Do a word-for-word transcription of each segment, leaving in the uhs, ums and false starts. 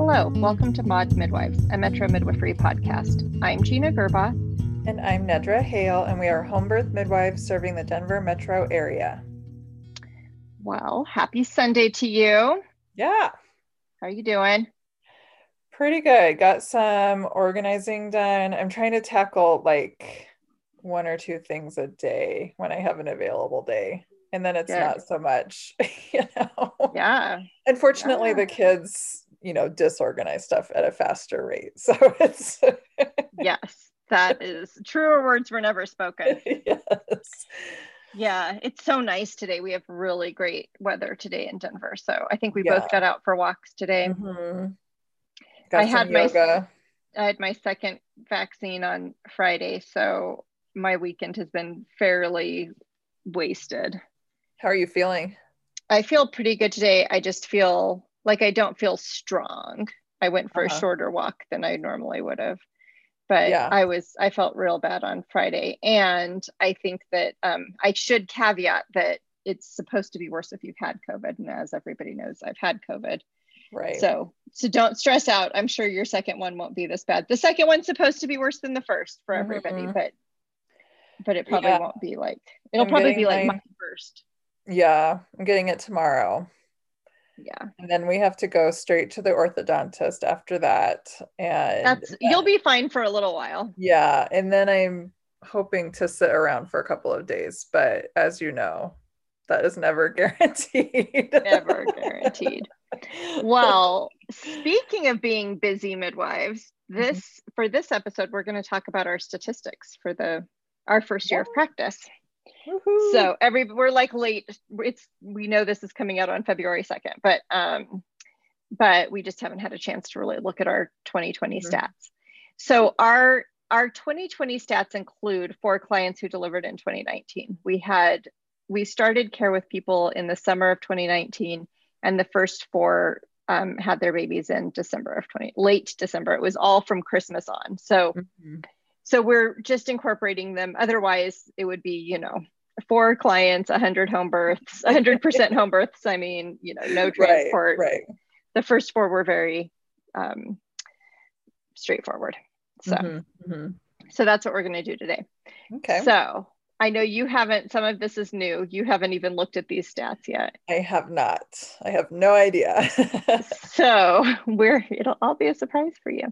Hello, welcome to Mod Midwives, a Metro Midwifery podcast. I'm Gina Gerba. And I'm Nedra Hale, and we are home birth midwives serving the Denver metro area. Well, happy Sunday to you. Yeah. How are you doing? Pretty good. Got some organizing done. I'm trying to tackle like one or two things a day when I have an available day. And then it's Good. not so much, you know. Yeah. Unfortunately, yeah. the kids, you know, disorganize stuff at a faster rate. So it's Yes, that is truer words were never spoken. Yes. Yeah, it's so nice today. We have really great weather today in Denver. So I think we Yeah. both got out for walks today. Mm-hmm. Got I some had yoga. my I had my second vaccine on Friday, so my weekend has been fairly wasted. How are you feeling? I feel pretty good today. I just feel like I don't feel strong. I went for uh-huh. a shorter walk than I normally would have. But yeah. I was, I felt real bad on Friday. And I think that um, I should caveat that it's supposed to be worse if you've had COVID. And as everybody knows, I've had COVID. Right. So, so don't stress out. I'm sure your second one won't be this bad. The second one's supposed to be worse than the first for mm-hmm. everybody, but, but it probably yeah. won't be like, it'll I'm probably be like my, my first. Yeah. I'm getting it tomorrow. Yeah. And then we have to go straight to the orthodontist after that. And that's, you'll be fine for a little while. Yeah. And then I'm hoping to sit around for a couple of days. But as you know, that is never guaranteed. Never guaranteed. Well, speaking of being busy midwives, this mm-hmm. for this episode, we're going to talk about our statistics for the our first year yeah. of practice. Woo-hoo. So every we're like late. It's we know this is coming out on February second, but um, but we just haven't had a chance to really look at our twenty twenty mm-hmm. stats. So our our twenty twenty stats include four clients who delivered in twenty nineteen. We had we started care with people in the summer of twenty nineteen, and the first four um, had their babies in December of twenty late December. It was all from Christmas on. So. Mm-hmm. So we're just incorporating them. Otherwise, it would be, you know, four clients, one hundred home births, one hundred percent home births. I mean, you know, no transport. Right, right. The first four were very um, straightforward. So, mm-hmm, mm-hmm. so that's what we're going to do today. Okay. So I know you haven't, some of this is new. You haven't even looked at these stats yet. I have not. I have no idea. So we're, it'll all be a surprise for you.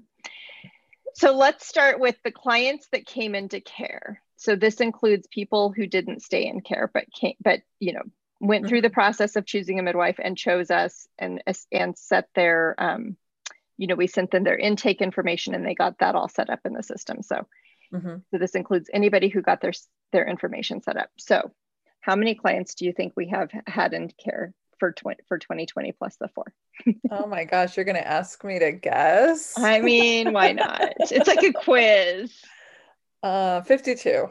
So let's start with the clients that came into care. So this includes people who didn't stay in care, but came, but you know, went mm-hmm. through the process of choosing a midwife and chose us and and set their, um, you know, we sent them their intake information and they got that all set up in the system. So, mm-hmm. so this includes anybody who got their their information set up. So, how many clients do you think we have had in care for twenty for twenty twenty plus the four? Oh my gosh, you're going to ask me to guess? I mean, why not? It's like a quiz. Uh, fifty-two.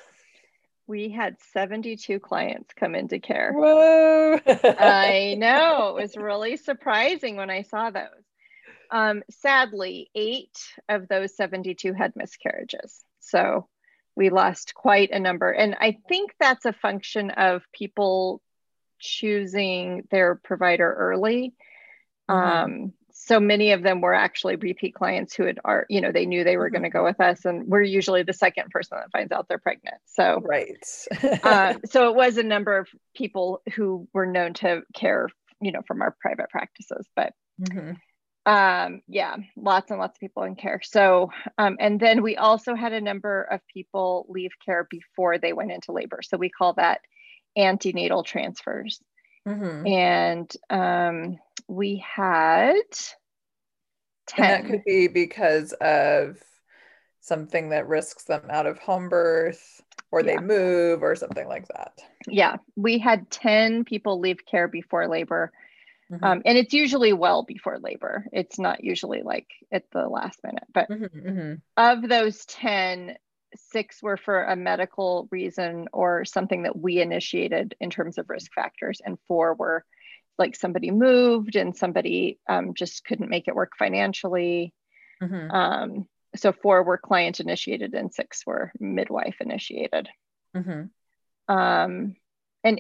We had seventy-two clients come into care. Whoa. I know. It was really surprising when I saw those. Um, sadly, eight of those seventy-two had miscarriages. So we lost quite a number. And I think that's a function of people choosing their provider early. Mm-hmm. Um, so many of them were actually repeat clients who had are, you know, they knew they were mm-hmm. going to go with us, and we're usually the second person that finds out they're pregnant. So, right. uh, so it was a number of people who were known to care, you know, from our private practices, but mm-hmm. um, yeah, lots and lots of people in care. So, um, and then we also had a number of people leave care before they went into labor. So we call that antenatal transfers. Mm-hmm. And um, we had ten. And that could be because of something that risks them out of home birth, or yeah. they move, or something like that. Yeah, we had ten people leave care before labor. Mm-hmm. Um, and it's usually well before labor. It's not usually like at the last minute. But mm-hmm, mm-hmm. of those ten, six were for a medical reason or something that we initiated in terms of risk factors, and four were like somebody moved and somebody um, just couldn't make it work financially. Mm-hmm. Um, so four were client initiated and six were midwife initiated. Mm-hmm. Um, and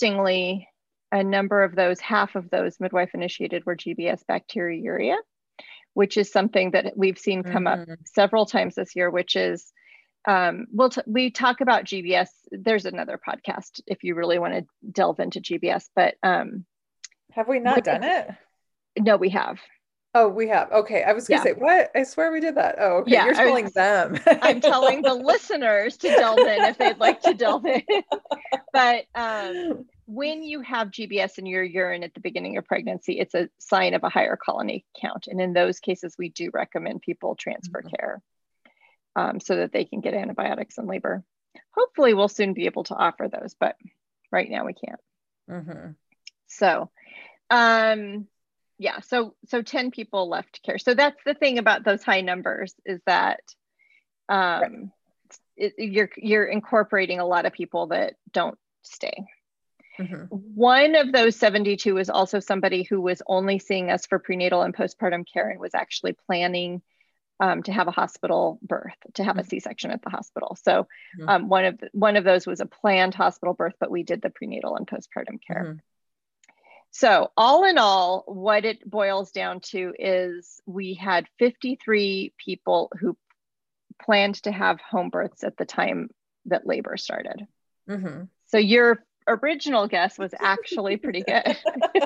interestingly, a number of those, half of those midwife initiated were G B S bacteriuria. which is something that we've seen come mm-hmm. up several times this year, which is, um, we'll t- we talk about G B S. There's another podcast if you really want to delve into G B S, but um, have we not done it? No, we have. Oh, we have. Okay. I was going to yeah. say, what? I swear we did that. Oh, okay. Yeah, You're telling was, them. I'm telling the listeners to delve in if they'd like to delve in. But um, when you have G B S in your urine at the beginning of pregnancy, it's a sign of a higher colony count. And in those cases, we do recommend people transfer mm-hmm. care um, so that they can get antibiotics in labor. Hopefully, we'll soon be able to offer those, but right now we can't. Mm-hmm. So, um, yeah, so so ten people left care. So that's the thing about those high numbers is that um, right. it, you're you're incorporating a lot of people that don't stay. Mm-hmm. One of those seventy-two is also somebody who was only seeing us for prenatal and postpartum care and was actually planning um, to have a hospital birth, to have mm-hmm. a C-section at the hospital. So mm-hmm. um, one of the, one of those was a planned hospital birth, but we did the prenatal and postpartum care. Mm-hmm. So all in all, what it boils down to is we had fifty-three people who planned to have home births at the time that labor started. Mm-hmm. So your original guess was actually pretty good.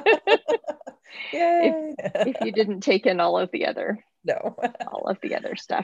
Yay. if, if you didn't take in all of the other, no, all of the other stuff.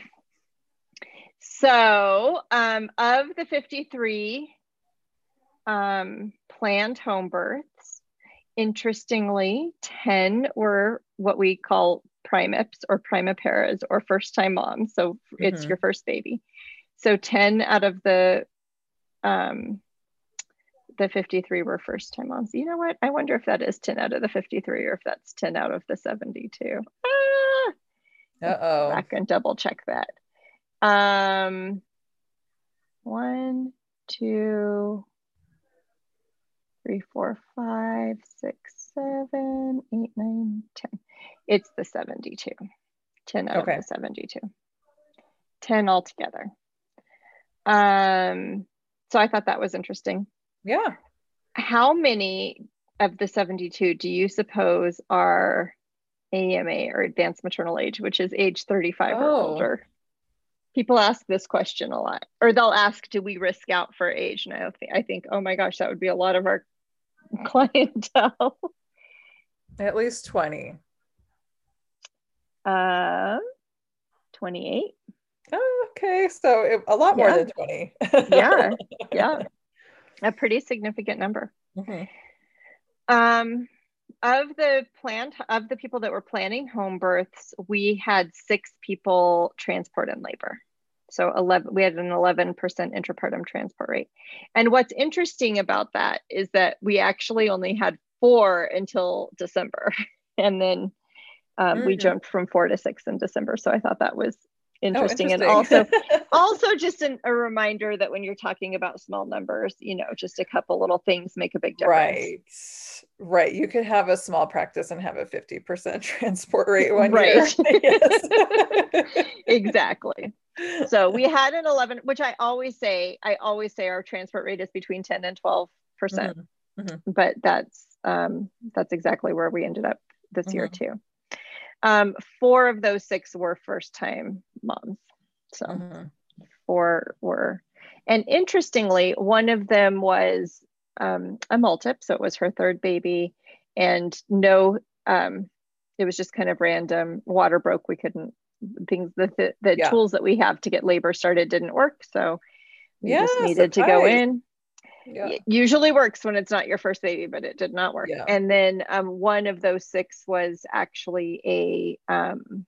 So um, of the fifty-three um, planned home births, interestingly, ten were what we call primips or primiparas or first time moms. So mm-hmm. it's your first baby. So ten out of the um, the fifty-three were first time moms. You know what? I wonder if that is ten out of the fifty-three or if that's ten out of the seventy-two. Ah! Uh-oh. Back and double check that. Um, one, two, three, four, five, six, seven, eight, nine, ten. It's the seventy-two. ten out okay. of the seventy-two. ten altogether. Um, so I thought that was interesting. Yeah. How many of the seventy-two do you suppose are A M A or advanced maternal age, which is age thirty-five oh. or older? People ask this question a lot, or they'll ask, do we risk out for age? And I think, I think, oh my gosh, that would be a lot of our clientele. At least twenty. Um, twenty-eight. Oh, okay. So it, a lot more yeah. than twenty. yeah. Yeah. A pretty significant number. Mm-hmm. Um, of the planned, of the people that were planning home births, we had six people transport in labor. So eleven, we had an eleven percent intrapartum transport rate. And what's interesting about that is that we actually only had four until December. And then um, mm-hmm. we jumped from four to six in December. So I thought that was interesting. Oh, interesting. And also, also just an, a reminder that when you're talking about small numbers, you know, just a couple little things make a big difference. Right. Right. You could have a small practice and have a fifty percent transport rate one right. year. Yes. Exactly. So we had an eleven, which I always say, I always say our transport rate is between ten and twelve percent. Mm-hmm. Mm-hmm. But that's, um, that's exactly where we ended up this mm-hmm. year too. Um, four of those six were first time moms. So mm-hmm. four were, and interestingly, one of them was um, a multip. So it was her third baby and no, um, it was just kind of random. Water broke. We couldn't, things, the, the, the yeah. tools that we have to get labor started didn't work. So we yeah, just needed surprise. to go in. Yeah. It usually works when it's not your first baby, but it did not work. Yeah. And then um, one of those six was actually a, um,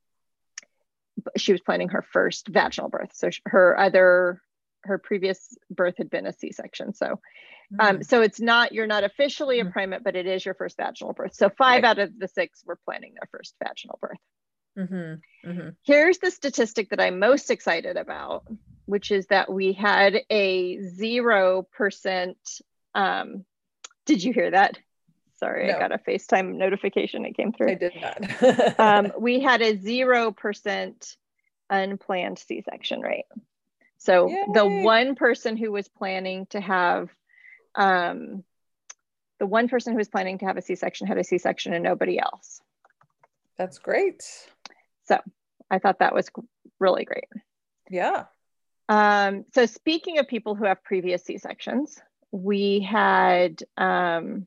she was planning her first vaginal birth. So her other, her previous birth had been a C-section. So, um, mm. so it's not, you're not officially a primate, but it is your first vaginal birth. So five right. out of the six were planning their first vaginal birth. Mm-hmm. Mm-hmm. Here's the statistic that I'm most excited about, which is that we had a zero percent. Um, did you hear that? Sorry, no. I got a FaceTime notification. It came through. I did not. um, we had a zero percent unplanned C-section rate. So Yay. the one person who was planning to have, um, the one person who was planning to have a C-section had a C-section and nobody else. That's great. So I thought that was really great. Yeah. Um, so speaking of people who have previous C-sections, we had, um,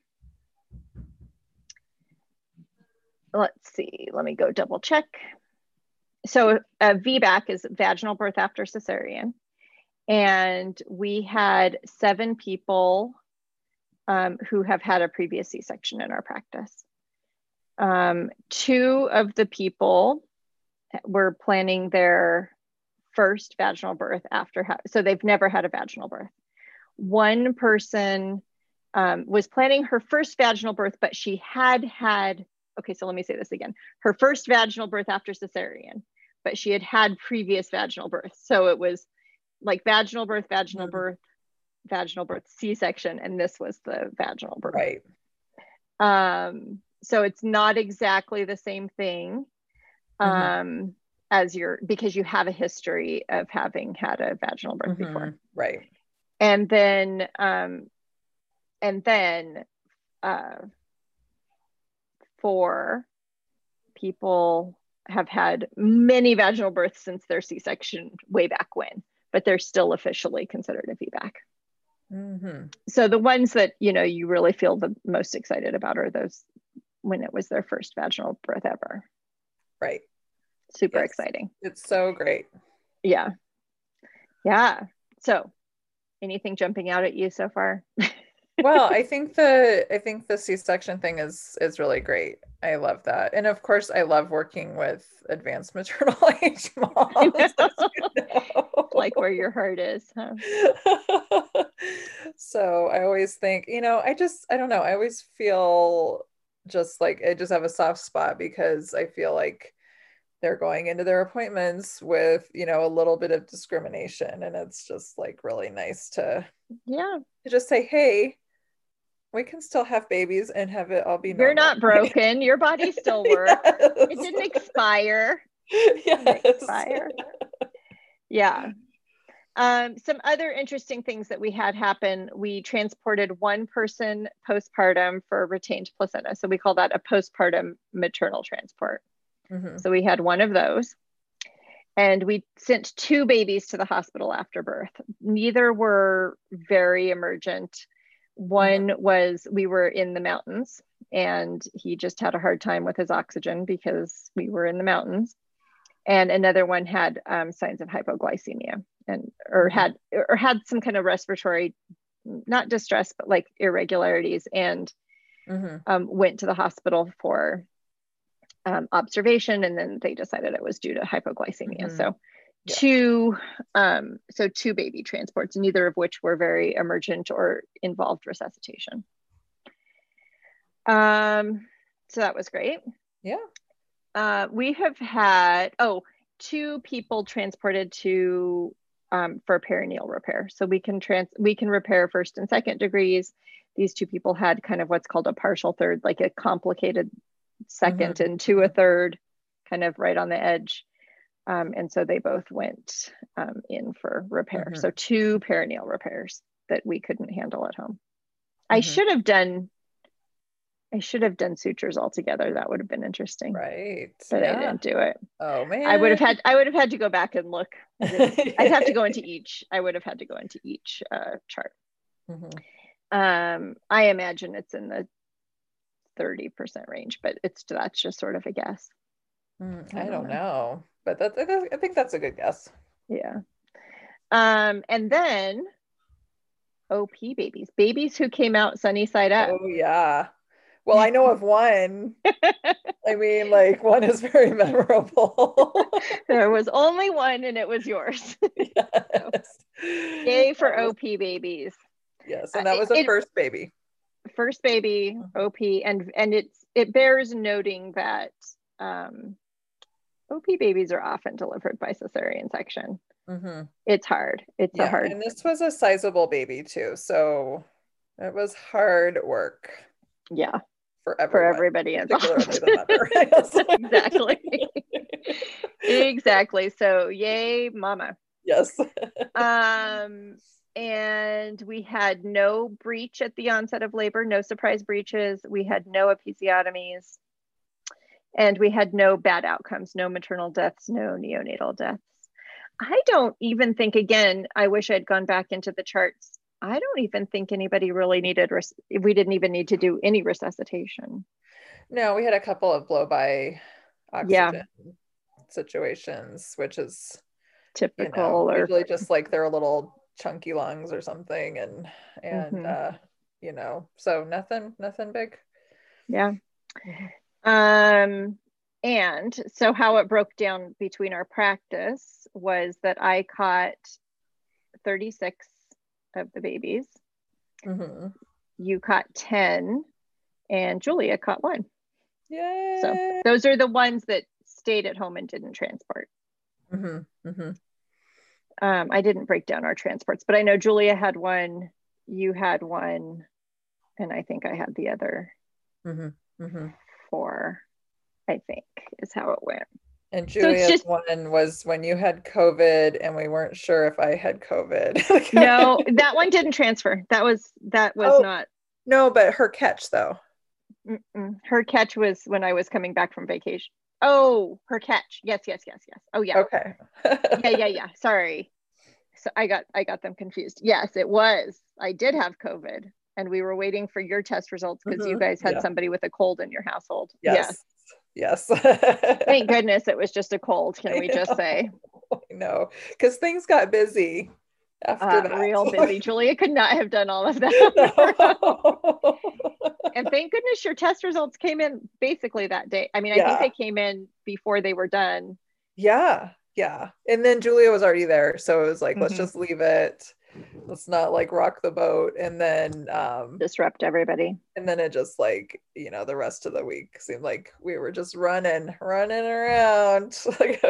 let's see, let me go double check. So a V BAC is vaginal birth after cesarean. And we had seven people um, who have had a previous C-section in our practice. Um, two of the people were planning their first vaginal birth after, ha- so they've never had a vaginal birth. One person um, was planning her first vaginal birth, but she had had, okay, so let me say this again. Her first vaginal birth after cesarean, but she had had previous vaginal birth. So it was like vaginal birth, vaginal mm-hmm. birth, vaginal birth, C-section, and this was the vaginal birth. Right. Um, so it's not exactly the same thing um, mm-hmm. as your, because you have a history of having had a vaginal birth mm-hmm. before. Right. And then, um, and then uh, four people have had many vaginal births since their C-section way back when, but they're still officially considered a V BAC. Mm-hmm. So the ones that, you know, you really feel the most excited about are those when it was their first vaginal birth ever. Right. Super yes. exciting. It's so great. Yeah. Yeah. So anything jumping out at you so far? Well, I think the I think the C-section thing is is really great. I love that. And of course, I love working with advanced maternal age moms. You know. Like where your heart is, huh? So I always think, you know, I just, I don't know, I always feel just like I just have a soft spot because I feel like they're going into their appointments with, you know, a little bit of discrimination. And it's just like really nice to, yeah, to just say, hey, we can still have babies and have it all be normal. You're not broken. Your body still works. Yes. It didn't expire. It yes. didn't expire. Yeah. Um, some other interesting things that we had happen. We transported one person postpartum for retained placenta. So we call that a postpartum maternal transport. Mm-hmm. So we had one of those. And we sent two babies to the hospital after birth. Neither were very emergent. One mm-hmm. was, we were in the mountains and he just had a hard time with his oxygen because we were in the mountains. And another one had um, signs of hypoglycemia and or mm-hmm. had or had some kind of respiratory, not distress, but like irregularities, and mm-hmm. um, went to the hospital for um, observation. And then they decided it was due to hypoglycemia. Mm-hmm. So yeah. two, um, so two baby transports, neither of which were very emergent or involved resuscitation. Um, so that was great. Yeah. Uh, we have had, oh, two people transported to, um, for perineal repair. So we can trans, we can repair first and second degrees. These two people had kind of what's called a partial third, like a complicated second mm-hmm. into a third, kind of right on the edge. Um, and so they both went um, in for repair. Mm-hmm. So two perineal repairs that we couldn't handle at home. Mm-hmm. I should have done I should have done sutures altogether. That would have been interesting. Right. But yeah. I didn't do it. Oh man. I would have had I would have had to go back and look. I'd have to go into each. I would have had to go into each uh, chart. Mm-hmm. Um, I imagine it's in the thirty percent range, but it's that's just sort of a guess. Mm, I, I don't, don't know. know. But that's I think that's a good guess. Yeah. Um, and then O P babies. Babies who came out sunny side up. Oh yeah. Well, I know of one. I mean, like, one is very memorable. There was only one, and it was yours. Yes. So, yay for was, O P babies. Yes, and that was a uh, first baby. First baby, O P, and and it's it bears noting that um, O P babies are often delivered by cesarean section. Mm-hmm. It's hard. It's yeah, a hard. And this was a sizable baby too, so it was hard work. Yeah. For, for everybody involved. Exactly. Exactly. So yay, mama. Yes. um, and we had no breach at the onset of labor, no surprise breaches. We had no episiotomies. And we had no bad outcomes, no maternal deaths, no neonatal deaths. I don't even think, again, I wish I'd gone back into the charts. I don't even think anybody really needed, res- we didn't even need to do any resuscitation. No, we had a couple of blow by oxygen Yeah. situations, which is Typical, you know, or usually just like their little chunky lungs or something, and and mm-hmm. uh you know, so nothing nothing big. Yeah. Mm-hmm. Um and so how it broke down between our practice was that I caught thirty-six of the babies. Mm-hmm. You caught ten, and Julia caught one. Yay. So those are the ones that stayed at home and didn't transport. Mm-hmm. Mm-hmm. Um, I didn't break down our transports, but I know Julia had one, you had one, and I think I had the other mm-hmm. Mm-hmm. four, I think is how it went. And Julia's so just, one was when you had COVID and we weren't sure if I had COVID. No, that one didn't transfer. That was, that was oh, not. No, but her catch though. Mm-mm. Her catch was when I was coming back from vacation. Oh, her catch. Yes, yes, yes, yes. Oh yeah. Okay. yeah, yeah, yeah. Sorry. So I got, I got them confused. Yes, it was. I did have COVID and we were waiting for your test results because mm-hmm. you guys had yeah. somebody with a cold in your household. Yes. Yes. yes. Thank goodness it was just a cold. Can we just say? No, because things got busy after uh, that. Real busy. Julia could not have done all of that. No. And thank goodness your test results came in basically that day. I mean, I yeah. think they came in before they were done. Yeah. Yeah. And then Julia was already there. So it was like, mm-hmm. let's just leave it. Let's not like rock the boat. And then um disrupt everybody. And then it just like, you know, the rest of the week seemed like we were just running, running around.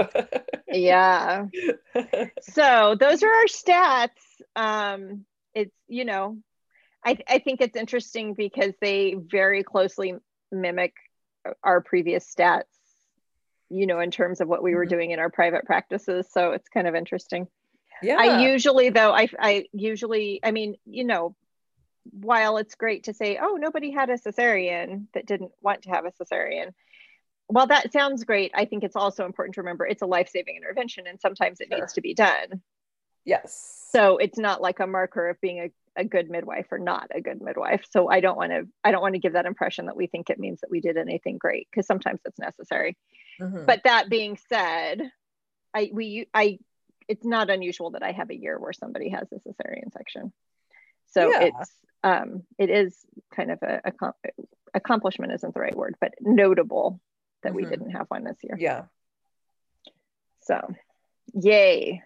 Yeah. So those are our stats. Um, it's, you know, I, I think it's interesting because they very closely mimic our previous stats, you know, in terms of what we were mm-hmm. doing in our private practices. So it's kind of interesting. Yeah. I usually, though, I, I usually, I mean, you know, while it's great to say, oh, nobody had a cesarean that didn't want to have a cesarean. While that sounds great, I think it's also important to remember it's a life-saving intervention and sometimes it sure. needs to be done. Yes. So it's not like a marker of being a, a good midwife or not a good midwife. So I don't want to, I don't want to give that impression that we think it means that we did anything great, because sometimes it's necessary. Mm-hmm. But that being said, I, we, I, it's not unusual that I have a year where somebody has a cesarean section. So yeah. it's, um, it is kind of a, a accomplishment isn't the right word, but notable that mm-hmm. we didn't have one this year. Yeah. So, yay.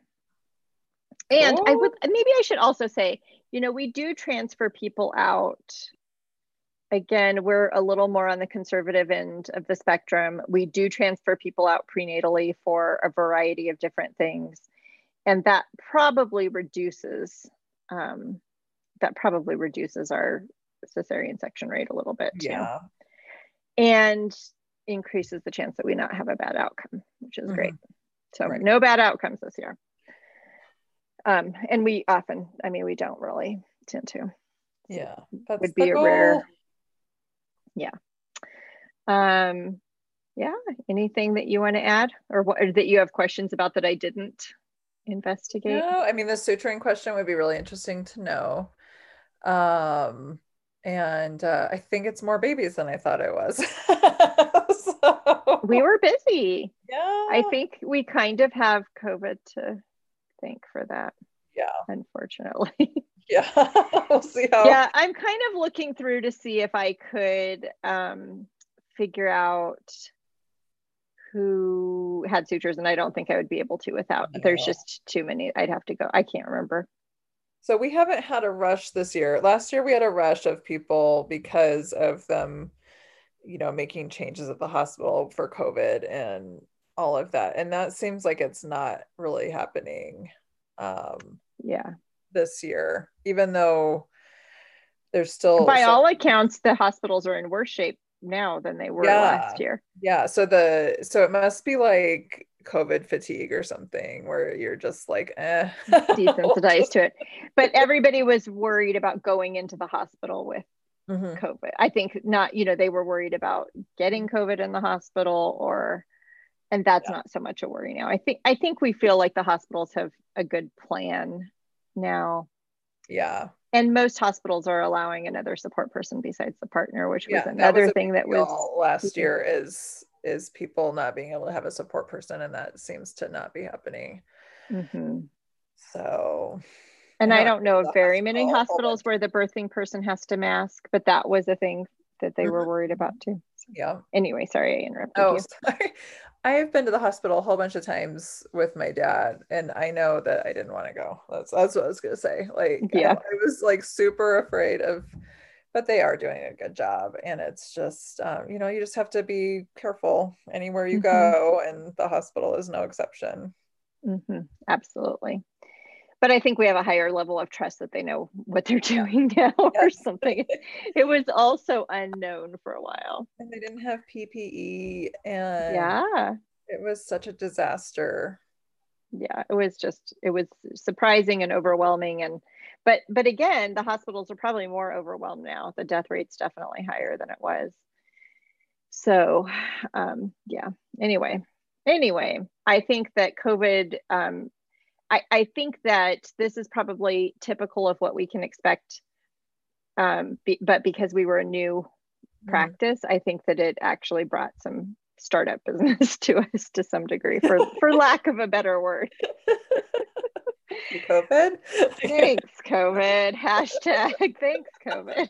And cool. I would, maybe I should also say, you know, we do transfer people out. Again, we're a little more on the conservative end of the spectrum. We do transfer people out prenatally for a variety of different things. And that probably reduces, um, that probably reduces our cesarean section rate a little bit too. Yeah. And increases the chance that we not have a bad outcome, which is mm-hmm. great. So right. no bad outcomes this year. Um, and we often, I mean, we don't really tend to. Yeah. That's would be a goal. Rare. Yeah. Um, yeah. Anything that you want to add or, what, or that you have questions about that I didn't investigate? No, I mean, the suturing question would be really interesting to know. Um, and uh, I think it's more babies than I thought it was. So, we were busy. Yeah. I think we kind of have COVID to thank for that. Yeah. Unfortunately. Yeah. We'll see how. Yeah, I'm kind of looking through to see if I could um, figure out who had sutures, and I don't think I would be able to without. No. There's just too many. I'd have to go. I can't remember. So we haven't had a rush this year. Last year we had a rush of people because of them, you know, making changes at the hospital for COVID and all of that. And that seems like it's not really happening. Um, yeah. This year, even though there's still. By all accounts, the hospitals are in worse shape now than they were yeah. last year. Yeah. So the, so it must be like COVID fatigue or something where you're just like, eh. Desensitized to it. But everybody was worried about going into the hospital with Mhm. COVID. I think not, you know, they were worried about getting COVID in the hospital, or, and that's Yeah. not so much a worry now. I think, I think we feel like the hospitals have a good plan now. Yeah. And most hospitals are allowing another support person besides the partner, which was Yeah, that another was a thing big that was deal last year is is people not being able to have a support person, and that seems to not be happening. Mhm. So, And I know I I've don't been know to of the very many hospital a whole hospitals bunch. where the birthing person has to mask, but that was a thing that they were Mhm. worried about too. Yeah. Anyway, sorry I interrupted Oh, you. sorry. I have been to the hospital a whole bunch of times with my dad, and I know that I didn't want to go. That's that's what I was gonna say. Like, I, Yeah. I was like super afraid of, but they are doing a good job, and it's just, um, you know, you just have to be careful anywhere you Mhm. go, and the hospital is no exception. Mhm. Absolutely. But I think we have a higher level of trust that they know what they're Yeah. doing now or Yes. something. It was also unknown for a while. And they didn't have P P E, and Yeah. it was such a disaster. Yeah, it was just, it was surprising and overwhelming. And but but again, the hospitals are probably more overwhelmed now. The death rate's definitely higher than it was. So um yeah, anyway. Anyway, I think that COVID, um I, I think that this is probably typical of what we can expect. Um, be, but because we were a new Mhm. practice, I think that it actually brought some startup business to us to some degree, for for lack of a better word. Thank you, COVID. Thanks, COVID. Hashtag thanks, COVID.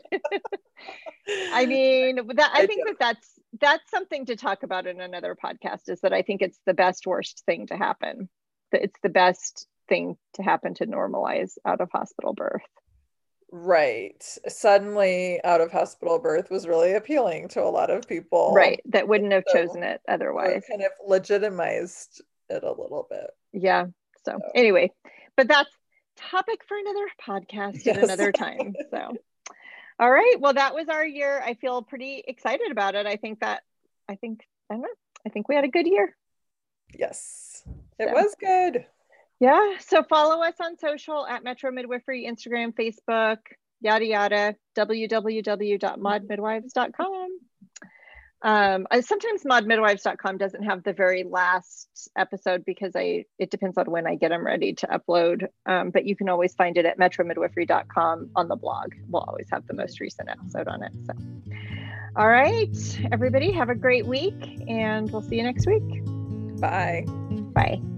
I mean, that I I think do. that that's that's something to talk about in another podcast. Is that I think it's the best worst thing to happen. That it's the best thing to happen to normalize out of hospital birth. Right. Suddenly, out of hospital birth was really appealing to a lot of people. Right. That And wouldn't have so, chosen it so it otherwise. kind of legitimized it a little bit. Yeah. So So, anyway, but that's topic for another podcast at yes. another time. So, all right. Well, that was our year. I feel pretty excited about it. I think that, I think, I don't know, I think we had a good year. Yes. It So, was good. yeah. So follow us on social at Metro Midwifery, Instagram, Facebook, yada, yada, w w w dot mod midwives dot com. Um, sometimes mod midwives dot com doesn't have the very last episode because I it depends on when I get them ready to upload. Um, but you can always find it at metro midwifery dot com on the blog. We'll always have the most recent episode on it. So, all right, everybody, have a great week, and we'll see you next week. Bye. Bye.